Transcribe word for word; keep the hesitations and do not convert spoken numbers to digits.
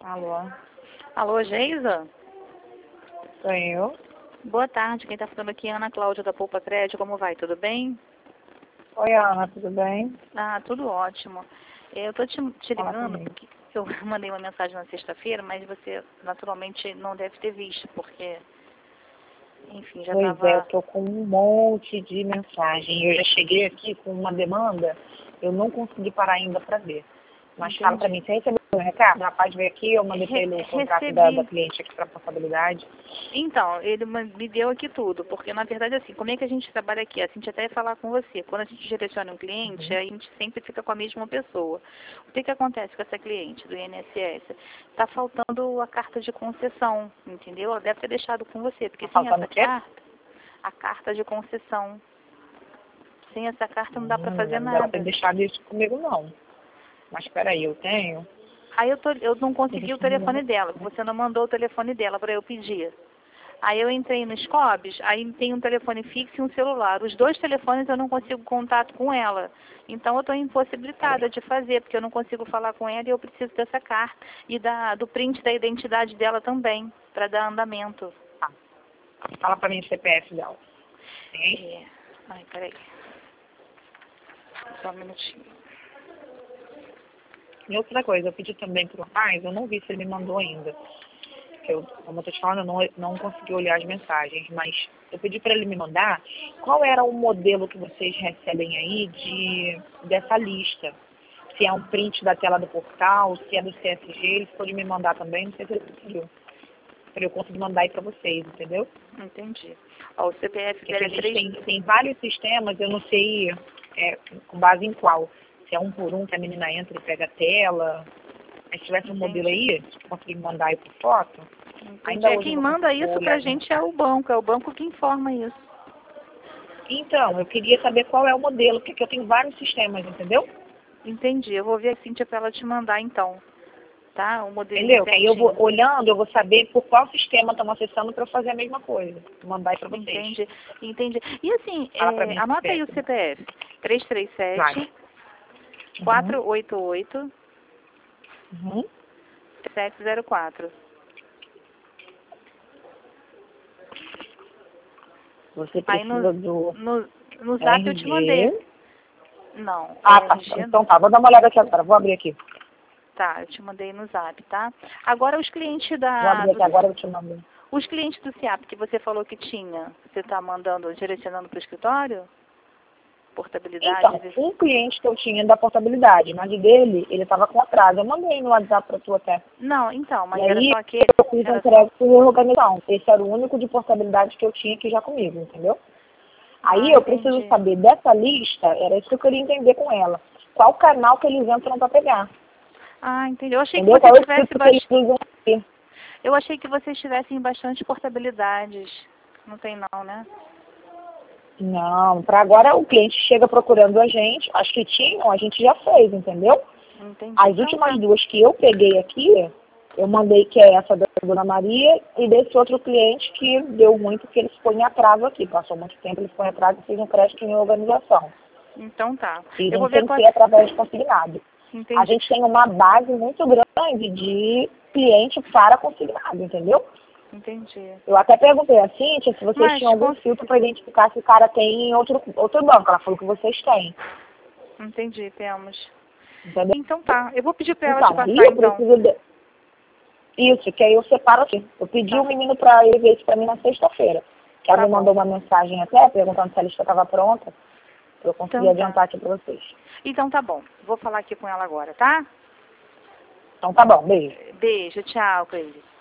Alô? Alô, Geisa? Sou eu? Boa tarde, quem está falando aqui é Ana Cláudia da Poupa Crédito, como vai? Tudo bem? Oi, Ana, tudo bem? Ah, tudo ótimo. Eu estou te, te Fala ligando comigo. porque eu mandei uma mensagem na sexta-feira, mas você naturalmente não deve ter visto, porque, enfim, já Pois é, eu estava... tô com um monte de mensagem. Eu já cheguei aqui com uma demanda, eu não consegui parar ainda para ver. Mas fala para Entendi. mim, você recebeu o recado? O rapaz veio aqui, eu mandei para Re ele o contrato da, da recebi. cliente aqui para responsabilidade. Então, ele ma- me deu aqui tudo, porque na verdade assim, como é que a gente trabalha aqui? A gente até ia falar com você. Quando a gente direciona um cliente, Uhum. a gente sempre fica com a mesma pessoa. O que que acontece com essa cliente do I N S S? Está faltando a carta de concessão, entendeu? Ela deve ter deixado com você, porque Tá sem faltando essa o quê? carta, a carta de concessão, sem essa carta não dá para Hum, fazer não deve ter nada. deixado isso comigo, não. Mas espera aí, eu tenho. Aí eu, tô, eu não consegui o Deixa eu ver, telefone né? dela, você não mandou o telefone dela para eu pedir. Aí eu entrei no Scobs, aí tem um telefone fixo e um celular. Os dois telefones eu não consigo contato com ela. Então eu estou impossibilitada de fazer, porque eu não consigo falar com ela e eu preciso dessa carta. E da, do print da identidade dela também, para dar andamento. Tá. Fala para mim o C P F dela. Tem? É... Ai, peraí. Só um minutinho. E outra coisa, eu pedi também pro rapaz, eu não vi se ele me mandou ainda. Eu, como eu tô te falando, eu não, não consegui olhar as mensagens, mas eu pedi para ele me mandar qual era o modelo que vocês recebem aí de, dessa lista. Se é um print da tela do portal, se é do C S G, ele pode me mandar também, não sei se ele conseguiu. Para eu conseguir mandar aí para vocês, entendeu? Entendi. Ó, o C P F Porque dela aqui é a gente três... tem, tem vários sistemas, eu não sei é, com base em qual. Se é um por um que a menina entra e pega a tela. Mas se tivesse um modelo Entendi. aí, se conseguir mandar aí por foto, Entendi. ainda É, hoje eu quem vou, manda vou isso olhar pra as gente é mensagens. o banco, é o banco que informa isso. Então, eu queria saber qual é o modelo, porque aqui eu tenho vários sistemas, entendeu? Entendi. Eu vou ver a Cíntia para ela te mandar então. Tá? O modelinho Entendeu? Que aí eu vou certinho. olhando, eu vou saber por qual sistema estão acessando para eu fazer a mesma coisa. Mandar aí para vocês. Entendi, entendi. E assim, Fala para é, mim o anota aí o C P F. C P F. três três Vai. sete, Uhum. quatro oito oito, Uhum. sete zero quatro. Você Aí no, precisa do no, no zap eu te mandei. R G. Não, Ah, é tá. R G Então não. tá, vou dar uma olhada aqui agora. Vou abrir aqui. Tá, eu te mandei no zap, tá? Agora os clientes Vou da, abrir do, aqui agora e eu te mando. os clientes do SIAP que você falou que tinha, você tá mandando, direcionando para o escritório? Portabilidade? Então, um cliente que eu tinha da portabilidade, mas o dele, ele estava com atraso. Eu mandei no WhatsApp para tu até. Não, então, E mas era aí só aquele? eu fiz um Era só... crédito de reorganização. Esse era o único de portabilidade que eu tinha aqui já comigo, entendeu? Aí Ah, eu preciso entendi. saber dessa lista, era isso que eu queria entender com ela. Qual canal que eles entram para pegar. Ah, entendi. Eu achei que Entendeu? você Qual é o tivesse script que eles bastante... usam aqui. Eu achei que vocês tivessem bastante portabilidades. Não tem não, né? Não, para agora o cliente chega procurando a gente, as que tinham, a gente já fez, entendeu? Entendi. As Então últimas tá. duas que eu peguei aqui, eu mandei que é essa da Dona Maria e desse outro cliente que deu muito que ele ficou em atraso aqui. Passou muito tempo, ele ficou em atraso e fez um crédito em organização. Então tá. E Eu não vou ver tem com que a... ser através de consignado. A Entendi. gente tem uma base muito grande de cliente para consignado, entendeu? Entendi. Eu até perguntei a Cíntia se vocês Mas, tinham algum cons... filtro para identificar se o cara tem em outro, outro banco. Ela falou que vocês têm, entendi, temos. entendeu? Então tá. Eu vou pedir pra ela te Então, aí passar eu então. preciso de... Isso, que aí eu separo aqui. Eu pedi o Tá. menino para ele ver isso para mim na sexta-feira. Que ela Tá me mandou bom. uma mensagem até, perguntando se a lista estava pronta, para eu conseguir Então tá. adiantar aqui para vocês. Então tá bom. Vou falar aqui com ela agora, tá? Então tá bom, beijo. Beijo, tchau, Cleide.